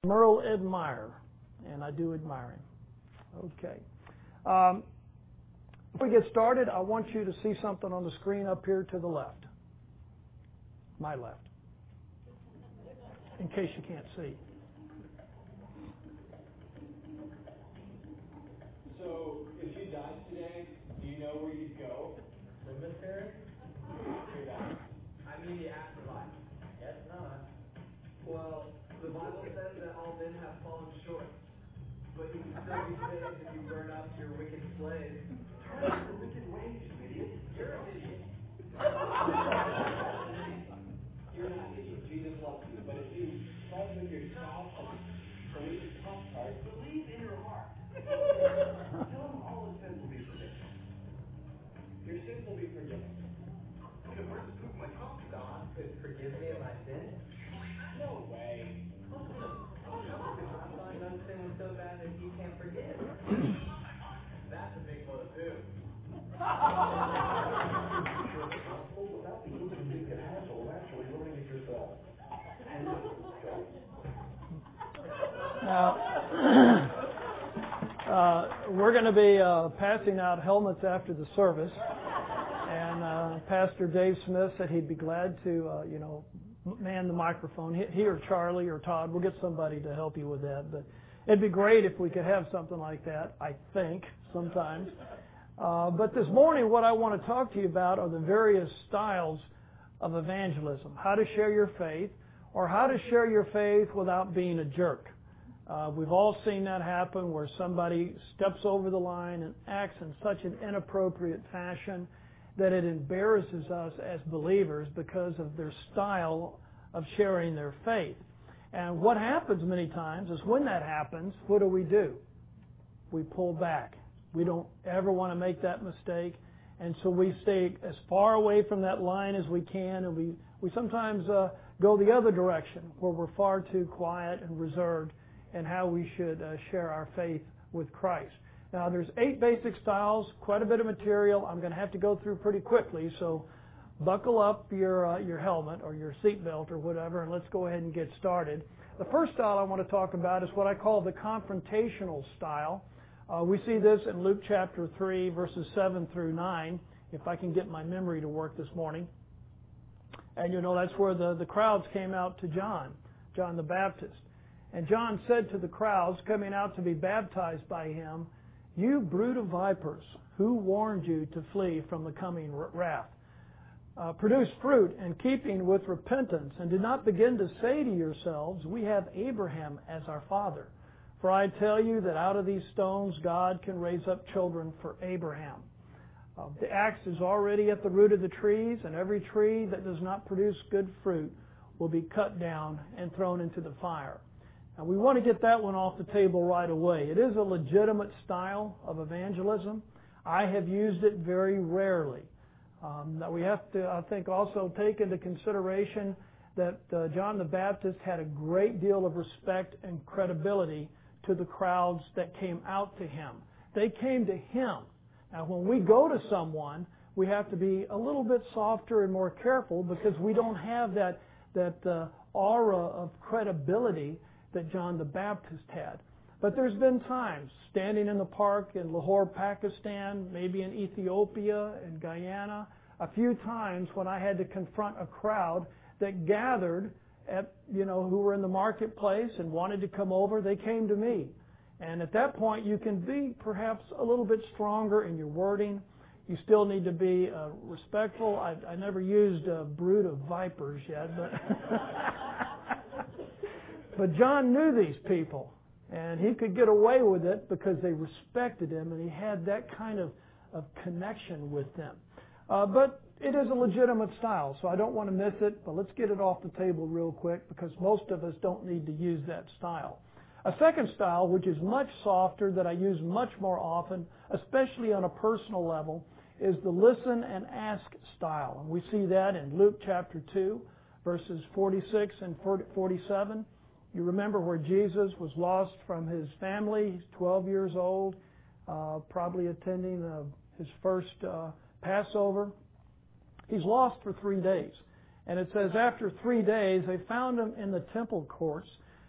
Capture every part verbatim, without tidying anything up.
Merle Ed Meyer, and I do admire him. Okay. Um, before we get started, I want you to see something on the screen up here to the left. My left. In case you can't see. So, if you died today, do you know where you'd go? Cemetery? You're dying. I mean the afterlife. Guess not. Well, the Bible says that all men have fallen short. But you can still be saved if you burn up your wicked slaves. Turn from your wicked ways, you idiot. You're an idiot. You're not an idiot. Jesus loves you. But if you fight with your spouse and believe in tough cards, believe in your heart. Tell him all his sins will be forgiven. Your sins will be forgiven. Okay, where's the proof my tongue? God could forgive me of my sins? No way. I'm not done sinning so bad that he can't forgive. That's a big blow too. Without the human being and hassle of actually learning it yourself. Now, uh, we're going to be uh, passing out helmets after the service, and uh, Pastor Dave Smith said he'd be glad to, uh, you know, man the microphone. He, he or Charlie or Todd, we'll get somebody to help you with that. But it'd be great if we could have something like that, I think, sometimes. Uh, but this morning, what I want to talk to you about are the various styles of evangelism. How to share your faith, or how to share your faith without being a jerk. Uh, we've all seen that happen where somebody steps over the line and acts in such an inappropriate fashion that it embarrasses us as believers because of their style of sharing their faith. And what happens many times is when that happens, what do we do? We pull back. We don't ever want to make that mistake. And so we stay as far away from that line as we can, and we, we sometimes uh, go the other direction where we're far too quiet and reserved in how we should uh, share our faith with Christ. Now, there's eight basic styles, quite a bit of material. I'm going to have to go through pretty quickly, so buckle up your uh, your helmet or your seatbelt or whatever, and let's go ahead and get started. The first style I want to talk about is what I call the confrontational style. Uh, we see this in Luke chapter three, verses seven through nine, if I can get my memory to work this morning. And you know, that's where the, the crowds came out to John, John the Baptist. And John said to the crowds coming out to be baptized by him, "You brood of vipers, who warned you to flee from the coming wrath? Uh, produce fruit in keeping with repentance, and do not begin to say to yourselves, we have Abraham as our father. For I tell you that out of these stones God can raise up children for Abraham. Uh, the axe is already at the root of the trees, and every tree that does not produce good fruit will be cut down and thrown into the fire." Now, we want to get that one off the table right away. It is a legitimate style of evangelism. I have used it very rarely. Um, now we have to, I think, also take into consideration that uh, John the Baptist had a great deal of respect and credibility to the crowds that came out to him. They came to him. Now, when we go to someone, we have to be a little bit softer and more careful because we don't have that, that uh, aura of credibility that John the Baptist had. But there's been times, standing in the park in Lahore, Pakistan, maybe in Ethiopia and Guyana, a few times when I had to confront a crowd that gathered at, you know, who were in the marketplace and wanted to come over, they came to me. And at that point, you can be perhaps a little bit stronger in your wording. You still need to be uh, respectful. I, I never used a brood of vipers yet, but but John knew these people, and he could get away with it because they respected him, and he had that kind of, of connection with them. Uh, but it is a legitimate style, so I don't want to miss it, but let's get it off the table real quick because most of us don't need to use that style. A second style, which is much softer, that I use much more often, especially on a personal level, is the listen and ask style. And we see that in Luke chapter two, verses forty-six and forty-seven. You remember where Jesus was lost from his family. He's twelve years old, uh, probably attending uh, his first uh, Passover. He's lost for three days. And it says after three days, they found him in the temple courts,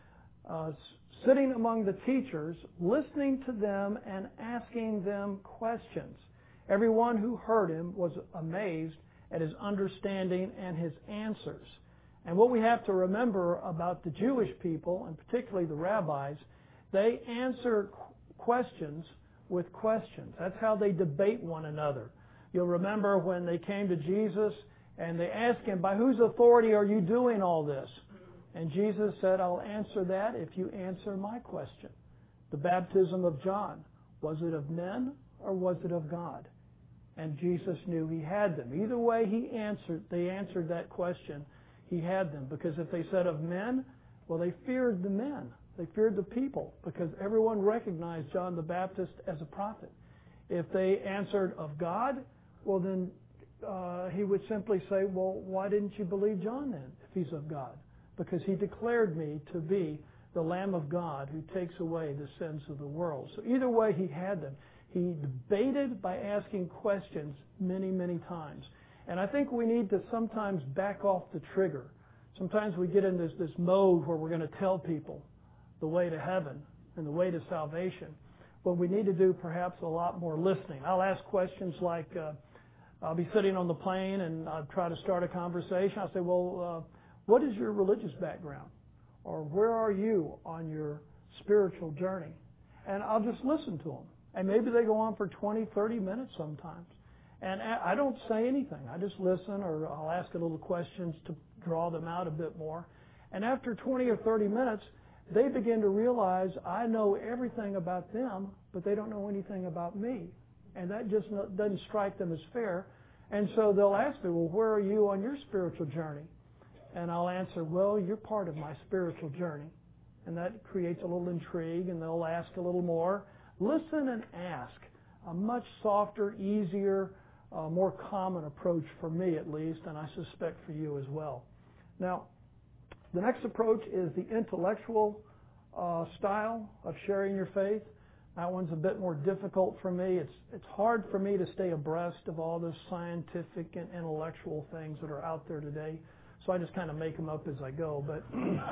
uh, sitting among the teachers, listening to them and asking them questions. Everyone who heard him was amazed at his understanding and his answers. And what we have to remember about the Jewish people, and particularly the rabbis, they answer questions with questions. That's how they debate one another. You'll remember when they came to Jesus and they asked him, by whose authority are you doing all this? And Jesus said, I'll answer that if you answer my question. The baptism of John, was it of men or was it of God? And Jesus knew he had them. Either way he answered, they answered that question, he had them. Because if they said of men, well, they feared the men. They feared the people because everyone recognized John the Baptist as a prophet. If they answered of God, well then uh, he would simply say, well, why didn't you believe John then if he's of God? Because he declared me to be the Lamb of God who takes away the sins of the world. So either way he had them. He debated by asking questions many, many times. And I think we need to sometimes back off the trigger. Sometimes we get in this, this mode where we're going to tell people the way to heaven and the way to salvation. Well, we need to do perhaps a lot more listening. I'll ask questions like, uh, I'll be sitting on the plane and I'll try to start a conversation. I'll say, well, uh, what is your religious background? Or where are you on your spiritual journey? And I'll just listen to them. And maybe they go on for twenty, thirty minutes sometimes. And I don't say anything. I just listen, or I'll ask a little questions to draw them out a bit more. And after twenty or thirty minutes, they begin to realize I know everything about them, but they don't know anything about me. And that just doesn't strike them as fair. And so they'll ask me, well, where are you on your spiritual journey? And I'll answer, well, you're part of my spiritual journey. And that creates a little intrigue, and they'll ask a little more. Listen and ask. A much softer, easier, uh, more common approach for me at least, and I suspect for you as well. Now, the next approach is the intellectual uh, style of sharing your faith. That one's a bit more difficult for me. It's it's hard for me to stay abreast of all the scientific and intellectual things that are out there today. So I just kind of make them up as I go. But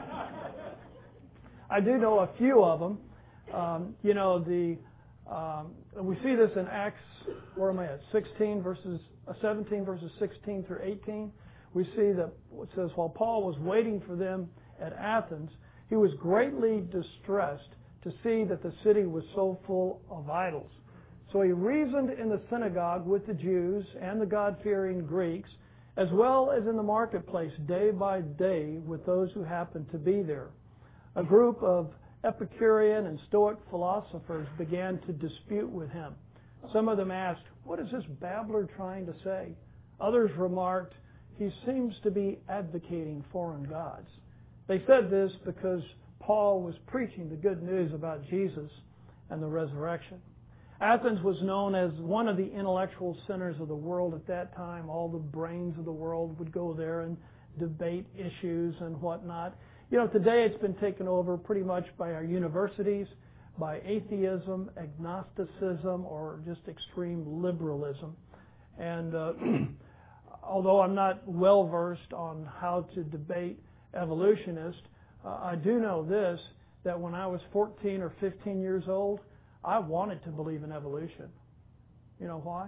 I do know a few of them. Um, you know, the um, we see this in Acts, where am I at? sixteen verses, uh, seventeen verses sixteen through eighteen. We see that it says, while Paul was waiting for them at Athens, he was greatly distressed to see that the city was so full of idols. So he reasoned in the synagogue with the Jews and the God-fearing Greeks, as well as in the marketplace day by day with those who happened to be there. A group of Epicurean and Stoic philosophers began to dispute with him. Some of them asked, what is this babbler trying to say? Others remarked, he seems to be advocating foreign gods. They said this because Paul was preaching the good news about Jesus and the resurrection. Athens was known as one of the intellectual centers of the world at that time. All the brains of the world would go there and debate issues and whatnot. You know, today it's been taken over pretty much by our universities, by atheism, agnosticism, or just extreme liberalism. And uh, although I'm not well versed on how to debate evolutionists, uh, I do know this, that when I was fourteen or fifteen years old, I wanted to believe in evolution. You know why?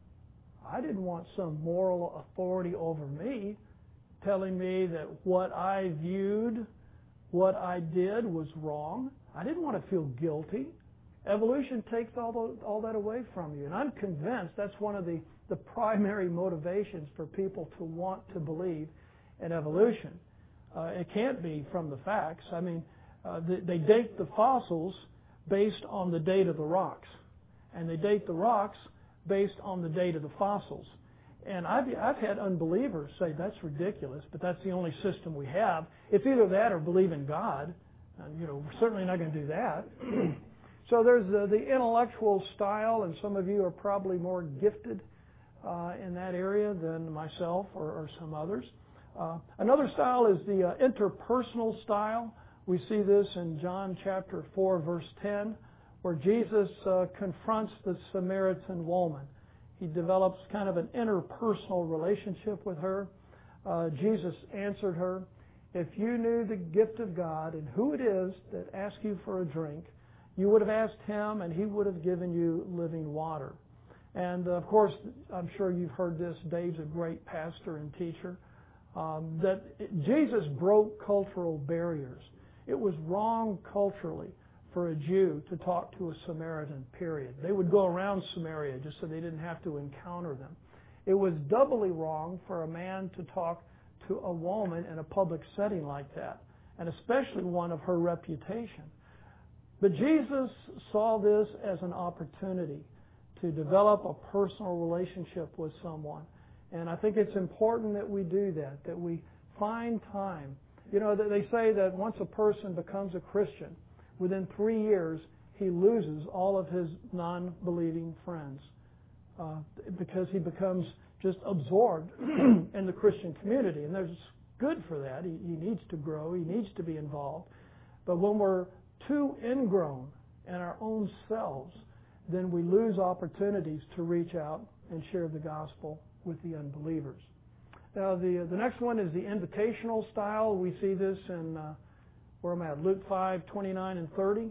I didn't want some moral authority over me telling me that what I viewed, what I did was wrong. I didn't want to feel guilty. Evolution takes all, the, all that away from you. And I'm convinced that's one of the, the primary motivations for people to want to believe in evolution. Uh, it can't be from the facts. I mean, uh, they, they date the fossils based on the date of the rocks. And they date the rocks based on the date of the fossils. And I've, I've had unbelievers say, that's ridiculous, but that's the only system we have. It's either that or believe in God. And, you know, we're certainly not going to do that. So there's the, the intellectual style, and some of you are probably more gifted uh, in that area than myself or, or some others. Uh, another style is the uh, interpersonal style. We see this in John chapter four, verse ten, where Jesus uh, confronts the Samaritan woman. He develops kind of an interpersonal relationship with her. Uh, Jesus answered her, if you knew the gift of God and who it is that asks you for a drink, you would have asked Him and He would have given you living water. And, uh, of course, I'm sure you've heard this. Dave's a great pastor and teacher. Um, that it, Jesus broke cultural barriers. It was wrong culturally for a Jew to talk to a Samaritan, period. They would go around Samaria just so they didn't have to encounter them. It was doubly wrong for a man to talk to a woman in a public setting like that, and especially one of her reputation. But Jesus saw this as an opportunity to develop a personal relationship with someone. And I think it's important that we do that, that we find time. You know, they say that once a person becomes a Christian, within three years, he loses all of his non-believing friends uh, because he becomes just absorbed in the Christian community. And there's good for that. He, he needs to grow. He needs to be involved. But when we're too ingrown in our own selves, then we lose opportunities to reach out and share the gospel with the unbelievers. Now, the the next one is the invitational style. We see this in, uh, where am I at? Luke five, twenty-nine and thirty. It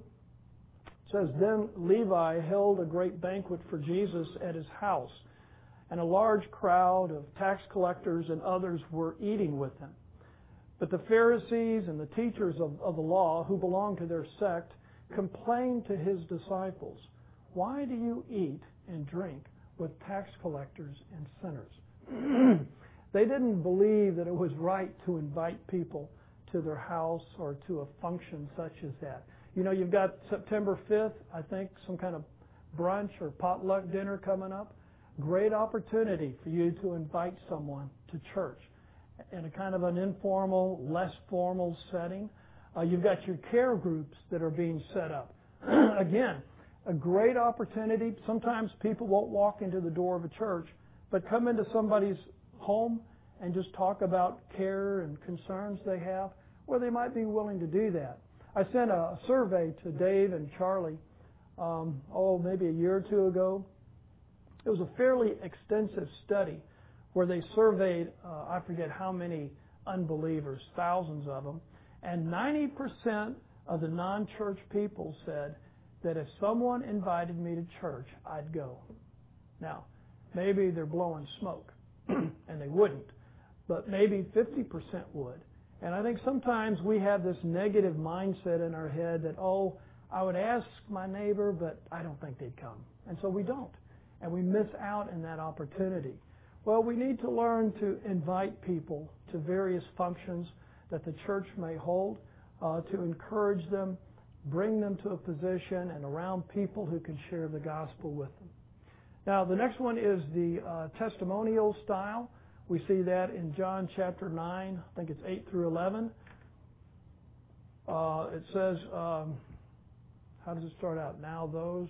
says, Then Levi held a great banquet for Jesus at his house, and a large crowd of tax collectors and others were eating with him. But the Pharisees and the teachers of, of the law, who belonged to their sect, complained to his disciples, Why do you eat and drink with tax collectors and sinners? They didn't believe that it was right to invite people to their house or to a function such as that. You know, you've got September fifth, I think, some kind of brunch or potluck dinner coming up. Great opportunity for you to invite someone to church in a kind of an informal, less formal setting. Uh, you've got your care groups that are being set up. Again, a great opportunity. Sometimes people won't walk into the door of a church, but come into somebody's home and just talk about care and concerns they have, or they might be willing to do that. I sent a survey to Dave and Charlie, um, oh, maybe a year or two ago. It was a fairly extensive study where they surveyed, uh, I forget how many unbelievers, thousands of them, and ninety percent of the non-church people said that if someone invited me to church, I'd go. Now, maybe they're blowing smoke, and they wouldn't, but maybe fifty percent would. And I think sometimes we have this negative mindset in our head that, oh, I would ask my neighbor, but I don't think they'd come. And so we don't. And we miss out in that opportunity. Well, we need to learn to invite people to various functions that the church may hold, uh, to encourage them, bring them to a position and around people who can share the gospel with them. Now, the next one is the uh, testimonial style. We see that in John chapter nine, I think it's eight through eleven. Uh, it says, um, how does it start out? Now those...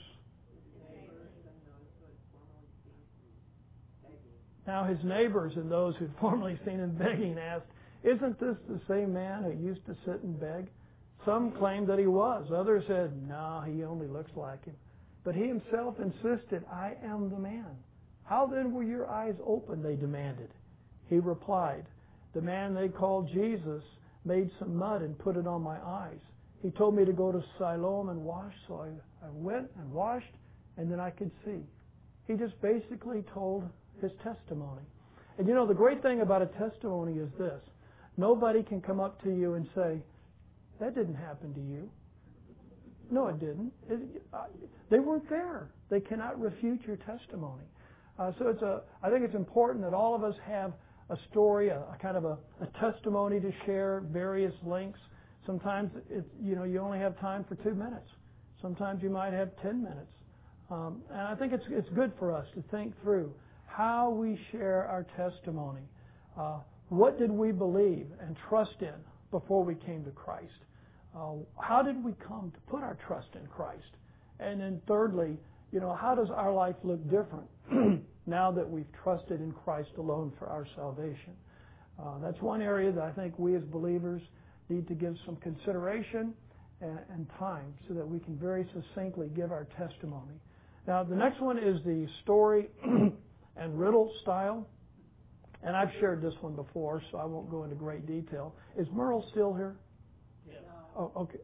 Now his neighbors and those who'd formerly seen him begging asked, Isn't this the same man who used to sit and beg? Some claimed that he was. Others said, No, he only looks like him. But he himself insisted, I am the man. How then were your eyes open, they demanded. He replied, The man they called Jesus made some mud and put it on my eyes. He told me to go to Siloam and wash, so I, I went and washed, and then I could see. He just basically told his testimony. And you know, the great thing about a testimony is this. Nobody can come up to you and say, that didn't happen to you. No, it didn't. It, uh, they weren't there. They cannot refute your testimony. Uh, so it's a. I think it's important that all of us have a story, a, a kind of a, a testimony to share, various links. Sometimes it, you know you only have time for two minutes. Sometimes you might have ten minutes. Um, and I think it's it's good for us to think through how we share our testimony. Uh, what did we believe and trust in before we came to Christ? Uh, how did we come to put our trust in Christ? And then thirdly, you know, how does our life look different now that we've trusted in Christ alone for our salvation? Uh, that's one area that I think we as believers need to give some consideration and, and time so that we can very succinctly give our testimony. Now, the next one is the story and riddle style. and I've shared this one before, so I won't go into great detail. Is Merle still here? Yeah. Oh, okay.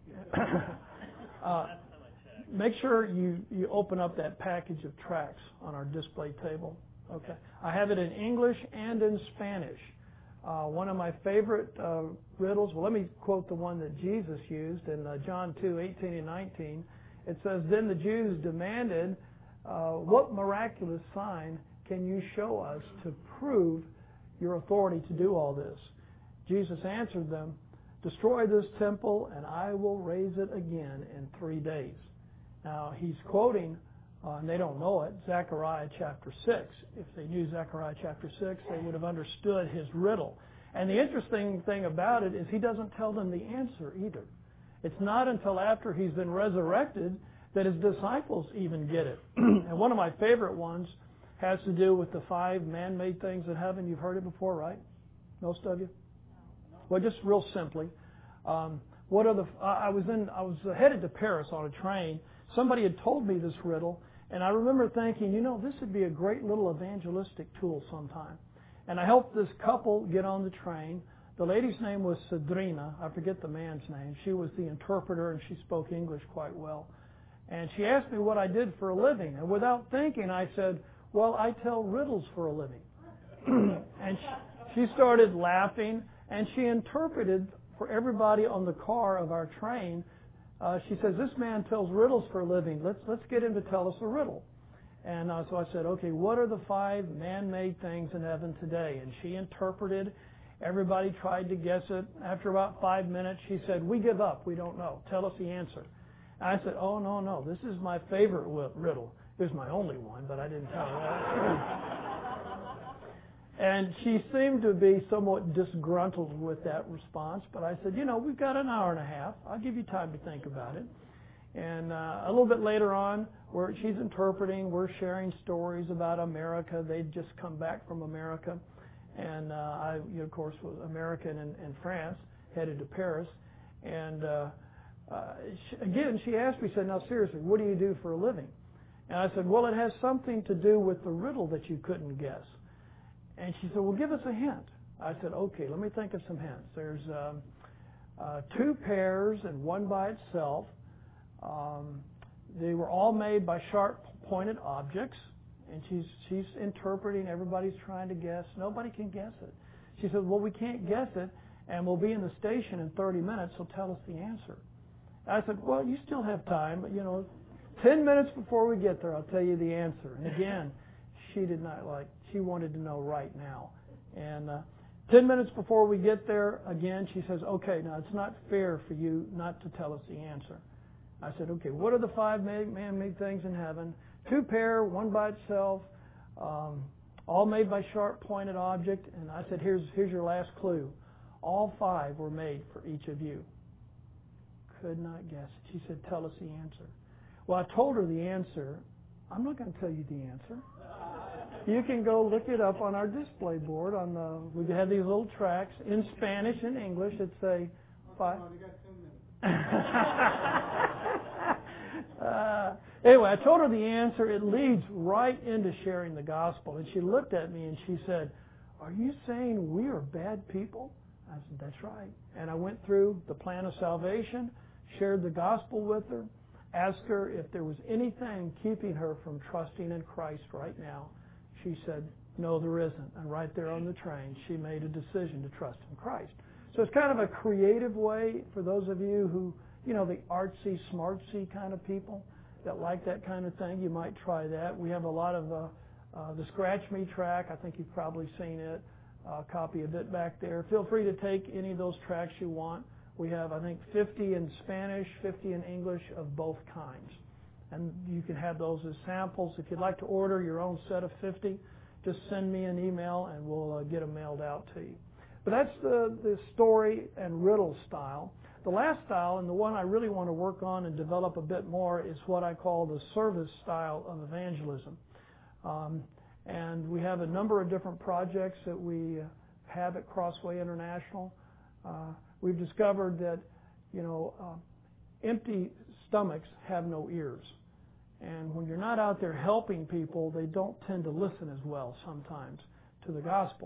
uh, make sure you, you open up that package of tracts on our display table. Okay. I have it in English and in Spanish. Uh, one of my favorite uh, riddles, well, let me quote the one that Jesus used in uh, John two, eighteen and nineteen. It says, "Then the Jews demanded, uh, what miraculous sign can you show us to prove your authority to do all this?" Jesus answered them, "Destroy this temple, and I will raise it again in three days." Now, he's quoting, uh, and they don't know it, Zechariah chapter six. If they knew Zechariah chapter six, they would have understood his riddle. And the interesting thing about it is he doesn't tell them the answer either. It's not until after he's been resurrected that his disciples even get it. And one of my favorite ones has to do with the five man-made things in heaven. You've heard it before, right? Most of you? Well, just real simply, um, what are the? I was in. I was headed to Paris on a train. Somebody had told me this riddle, and I remember thinking, you know, this would be a great little evangelistic tool sometime. And I helped this couple get on the train. The lady's name was Cedrina. I forget the man's name. She was the interpreter, and she spoke English quite well. And she asked me what I did for a living. And without thinking, I said, "Well, I tell riddles for a living." And she, she started laughing, and she interpreted for everybody on the car of our train. Uh, she says, "This man tells riddles for a living. Let's let's get him to tell us a riddle." And uh, so I said, "Okay, what are the five man-made things in heaven today?" And she interpreted. Everybody tried to guess it. After about five minutes, she said, "We give up. We don't know. Tell us the answer." And I said, "Oh, no, no. This is my favorite riddle. It was my only one, but I didn't tell her that." And she seemed to be somewhat disgruntled with that response. But I said, "You know, we've got an hour and a half. I'll give you time to think about it." And uh, a little bit later on, where she's interpreting, we're sharing stories about America. They'd just come back from America. And uh, I, you know, of course, was American in, in France, headed to Paris. And uh, uh, she, again, she asked me, said, "Now seriously, what do you do for a living?" And I said, "Well, it has something to do with the riddle that you couldn't guess." And she said, "Well, give us a hint." I said, "Okay, let me think of some hints. There's um, uh, two pairs and one by itself. Um, they were all made by sharp-pointed objects." And she's she's interpreting. Everybody's trying to guess. Nobody can guess it. She said, "Well, we can't guess it, and we'll be in the station in thirty minutes, so tell us the answer." I said, "Well, you still have time, but, you know, ten minutes before we get there, I'll tell you the answer." And again, she did not like, she wanted to know right now. And uh, ten minutes before we get there, again, she says, "Okay, now it's not fair for you not to tell us the answer." I said, "Okay, what are the five man-made things in heaven? Two pair, one by itself, um, all made by sharp-pointed object." And I said, here's, here's your last clue. All five were made for each of you. Could not guess it. She said, "Tell us the answer." Well, I told her the answer. I'm not going to tell you the answer. You can go look it up on our display board. On the, we have these little tracks in Spanish and English that say five. uh, anyway, I told her the answer. It leads right into sharing the gospel. And she looked at me and she said, "Are you saying we are bad people?" I said, "That's right." And I went through the plan of salvation, shared the gospel with her, asked her if there was anything keeping her from trusting in Christ right now. She said, "No, there isn't." And right there on the train, she made a decision to trust in Christ. So it's kind of a creative way for those of you who, you know, the artsy, smartsy kind of people that like that kind of thing. You might try that. We have a lot of uh, uh, the Scratch Me track. I think you've probably seen it. A copy of it back there. Feel free to take any of those tracks you want. We have, I think, fifty in Spanish, fifty in English of both kinds. And you can have those as samples. If you'd like to order your own set of fifty, just send me an email and we'll uh, get them mailed out to you. But that's the, the story and riddle style. The last style, and the one I really want to work on and develop a bit more, is what I call the service style of evangelism. Um, and we have a number of different projects that we have at Crossway International. Uh, we've discovered that, you know, uh, empty stomachs have no ears. And when you're not out there helping people, they don't tend to listen as well sometimes to the gospel.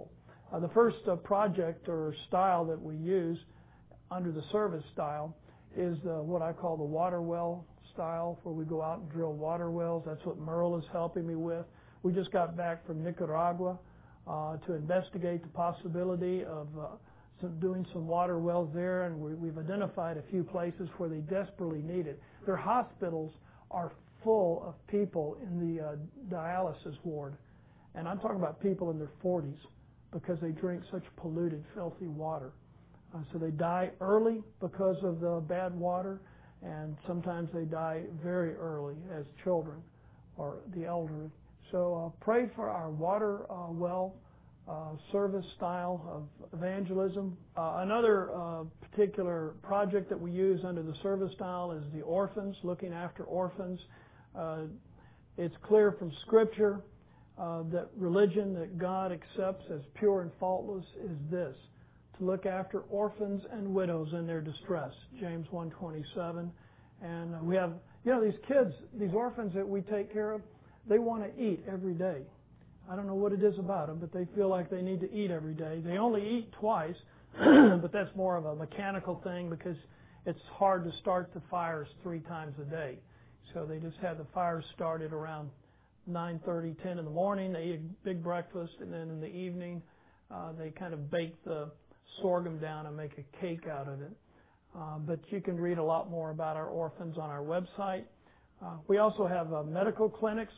Uh, the first uh, project or style that we use under the service style is the, what I call the water well style, where we go out and drill water wells. That's what Merle is helping me with. We just got back from Nicaragua uh, to investigate the possibility of uh, some, doing some water wells there, and we, we've identified a few places where they desperately need it. Their hospitals are full of people in the uh, dialysis ward, and I'm talking about people in their forties because they drink such polluted, filthy water. Uh, so they die early because of the bad water, and sometimes they die very early as children or the elderly. So uh, pray for our water uh, well uh, service style of evangelism. Uh, another uh, particular project that we use under the service style is the orphans, looking after orphans. Uh, it's clear from Scripture uh, that religion that God accepts as pure and faultless is this: to look after orphans and widows in their distress, James one twenty-seven. And uh, we have, you know, these kids, these orphans that we take care of, they want to eat every day. I don't know what it is about them, but they feel like they need to eat every day. They only eat twice, but that's more of a mechanical thing because it's hard to start the fires three times a day. So they just have the fires started around nine thirty, ten in the morning. They eat a big breakfast, and then in the evening uh, they kind of bake the sorghum down and make a cake out of it. Uh, but you can read a lot more about our orphans on our website. Uh, we also have uh, medical clinics.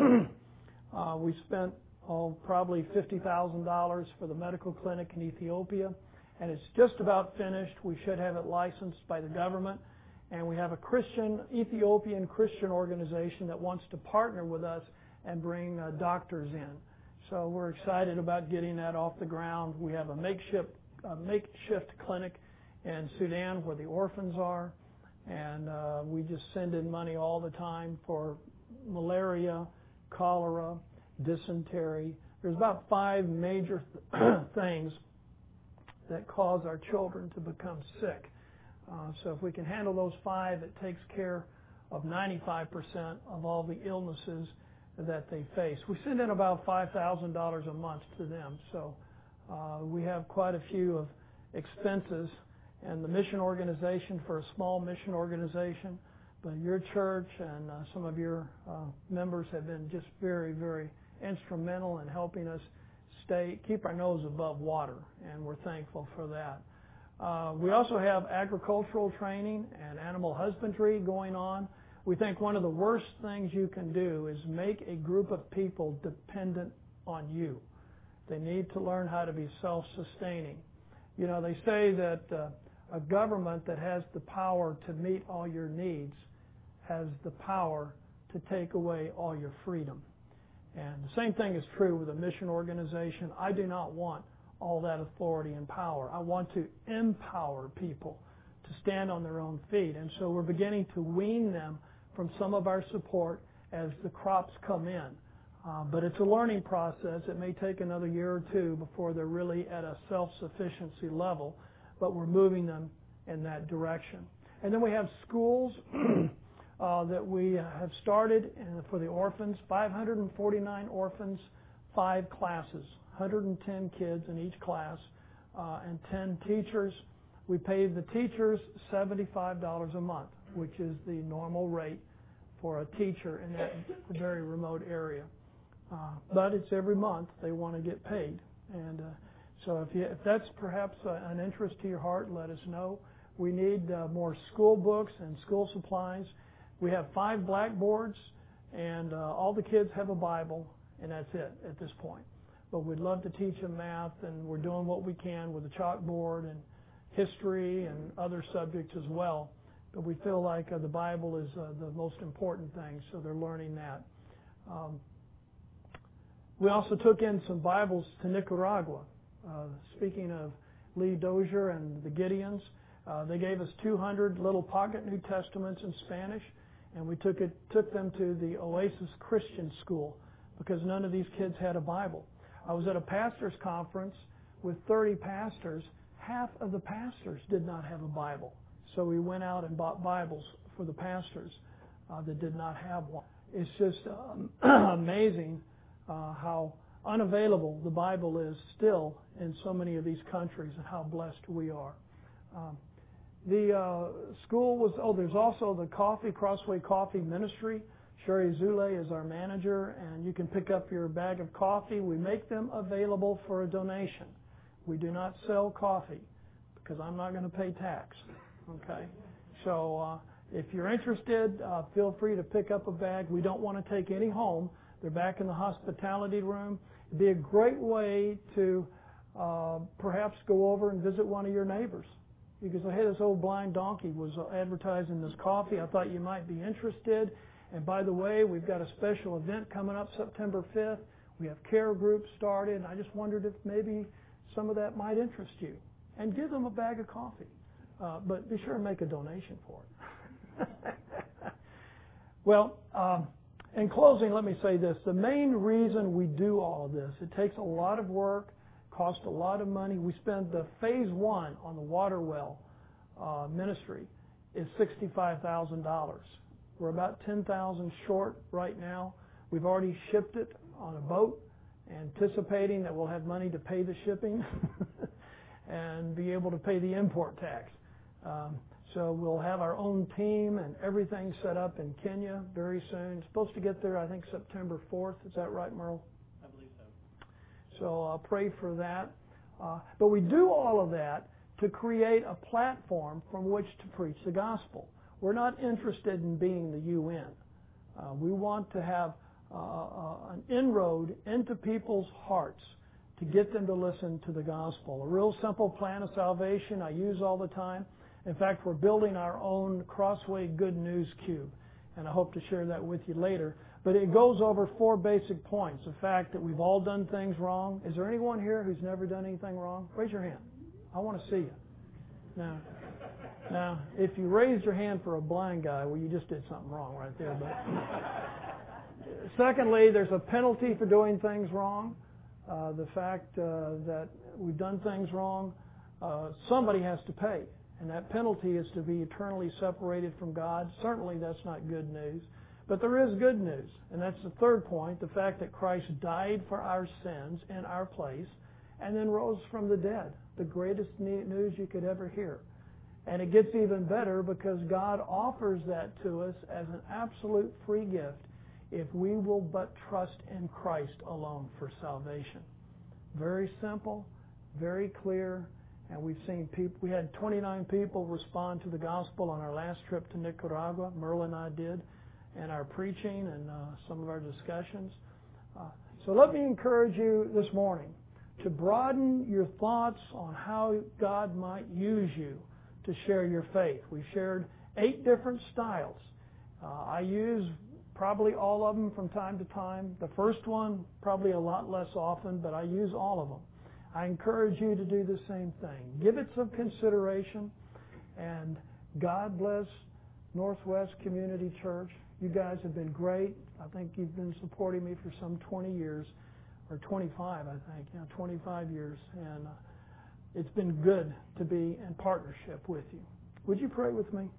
uh, we spent oh, probably fifty thousand dollars for the medical clinic in Ethiopia, and it's just about finished. We should have it licensed by the government. And we have a Christian, Ethiopian Christian organization that wants to partner with us and bring uh, doctors in. So we're excited about getting that off the ground. We have a makeshift, uh, makeshift clinic in Sudan where the orphans are, and uh, we just send in money all the time for malaria, cholera, dysentery. There's about five major th- things that cause our children to become sick. Uh, so if we can handle those five, it takes care of ninety-five percent of all the illnesses that they face. We send in about five thousand dollars a month to them, so uh, we have quite a few of expenses. And the mission organization, for a small mission organization, but your church and uh, some of your uh, members have been just very, very instrumental in helping us stay, keep our nose above water, and we're thankful for that. Uh, we also have agricultural training and animal husbandry going on. We think one of the worst things you can do is make a group of people dependent on you. They need to learn how to be self-sustaining. You know, they say that uh, a government that has the power to meet all your needs has the power to take away all your freedom. And the same thing is true with a mission organization. I do not want all that authority and power. I want to empower people to stand on their own feet. And so we're beginning to wean them from some of our support as the crops come in. Uh, but it's a learning process. It may take another year or two before they're really at a self-sufficiency level, but we're moving them in that direction. And then we have schools uh, that we have started for the orphans, five hundred forty-nine orphans, five classes, one hundred ten kids in each class, uh, and ten teachers. We pay the teachers seventy-five dollars a month, which is the normal rate for a teacher in that very remote area. Uh, but it's every month they want to get paid. And uh, so if, you, if that's perhaps uh, an interest to your heart, let us know. We need uh, more school books and school supplies. We have five blackboards, and uh, all the kids have a Bible, and that's it at this point. But we'd love to teach them math, and we're doing what we can with the chalkboard and history and other subjects as well. But we feel like uh, the Bible is uh, the most important thing, so they're learning that. Um, we also took in some Bibles to Nicaragua. Uh, speaking of Lee Dozier and the Gideons, uh, they gave us two hundred little pocket New Testaments in Spanish, and we took it took them to the Oasis Christian School because none of these kids had a Bible. I was at a pastor's conference with thirty pastors. Half of the pastors did not have a Bible. So we went out and bought Bibles for the pastors uh, that did not have one. It's just um, amazing uh, how unavailable the Bible is still in so many of these countries and how blessed we are. Um, the uh, school was, oh, there's also the coffee, Crossway Coffee Ministry. Sherry Zule is our manager, and you can pick up your bag of coffee. We make them available for a donation. We do not sell coffee because I'm not going to pay tax. Okay? So uh, if you're interested, uh, feel free to pick up a bag. We don't want to take any home. They're back in the hospitality room. It'd be a great way to uh, perhaps go over and visit one of your neighbors. You can say, hey, this old blind donkey was advertising this coffee. I thought you might be interested. And by the way, we've got a special event coming up September fifth. We have care groups started. And I just wondered if maybe some of that might interest you. And give them a bag of coffee. Uh, but be sure and make a donation for it. Well, um, in closing, let me say this. The main reason we do all of this, it takes a lot of work, costs a lot of money. We spend the phase one on the water well uh, ministry is sixty-five thousand dollars. We're about ten thousand dollars short right now. We've already shipped it on a boat, anticipating that we'll have money to pay the shipping and be able to pay the import tax. Um, so we'll have our own team and everything set up in Kenya very soon. It's supposed to get there, I think, September fourth. Is that right, Merle? I believe so. So I'll pray for that. Uh, but we do all of that to create a platform from which to preach the gospel. We're not interested in being the U N. Uh, we want to have uh, uh, an inroad into people's hearts to get them to listen to the gospel. A real simple plan of salvation I use all the time. In fact, we're building our own Crossway Good News Cube, and I hope to share that with you later. But it goes over four basic points. The fact that we've all done things wrong. Is there anyone here who's never done anything wrong? Raise your hand. I want to see you. Now, now, if you raised your hand for a blind guy, well, you just did something wrong right there. But secondly, there's a penalty for doing things wrong. Uh, the fact uh, that we've done things wrong, uh, somebody has to pay. And that penalty is to be eternally separated from God. Certainly that's not good news. But there is good news. And that's the third point, the fact that Christ died for our sins in our place and then rose from the dead. The greatest news you could ever hear. And it gets even better because God offers that to us as an absolute free gift if we will but trust in Christ alone for salvation. Very simple, very clear. And we've seen people, we had twenty-nine people respond to the gospel on our last trip to Nicaragua. Merle and I did, and our preaching and uh, some of our discussions. Uh, so let me encourage you this morning to broaden your thoughts on how God might use you to share your faith. We've shared eight different styles. Uh, I use probably all of them from time to time. The first one, probably a lot less often, but I use all of them. I encourage you to do the same thing. Give it some consideration, and God bless Northwest Community Church. You guys have been great. I think you've been supporting me for some twenty years, or twenty-five, I think, you know, twenty-five years, and uh, it's been good to be in partnership with you. Would you pray with me?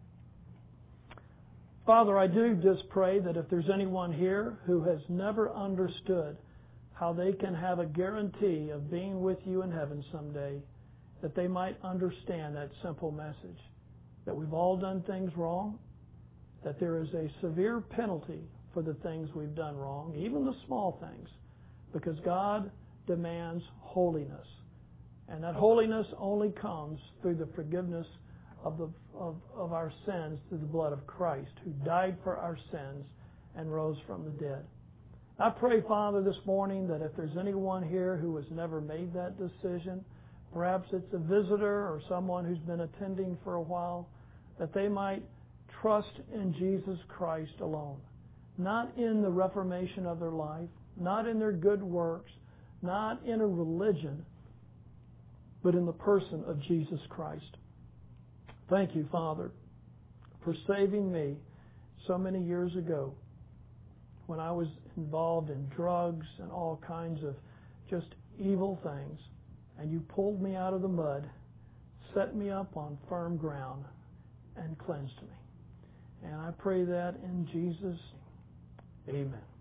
Father, I do just pray that if there's anyone here who has never understood how they can have a guarantee of being with you in heaven someday, that they might understand that simple message, that we've all done things wrong, that there is a severe penalty for the things we've done wrong, even the small things, because God demands holiness. And that holiness only comes through the forgiveness of, the, of, of our sins through the blood of Christ, who died for our sins and rose from the dead. I pray, Father, this morning that if there's anyone here who has never made that decision, perhaps it's a visitor or someone who's been attending for a while, that they might trust in Jesus Christ alone, not in the reformation of their life, not in their good works, not in a religion, but in the person of Jesus Christ. Thank you, Father, for saving me so many years ago when I was involved in drugs and all kinds of just evil things, and you pulled me out of the mud, set me up on firm ground, and cleansed me. And I pray that in Jesus' name. Amen.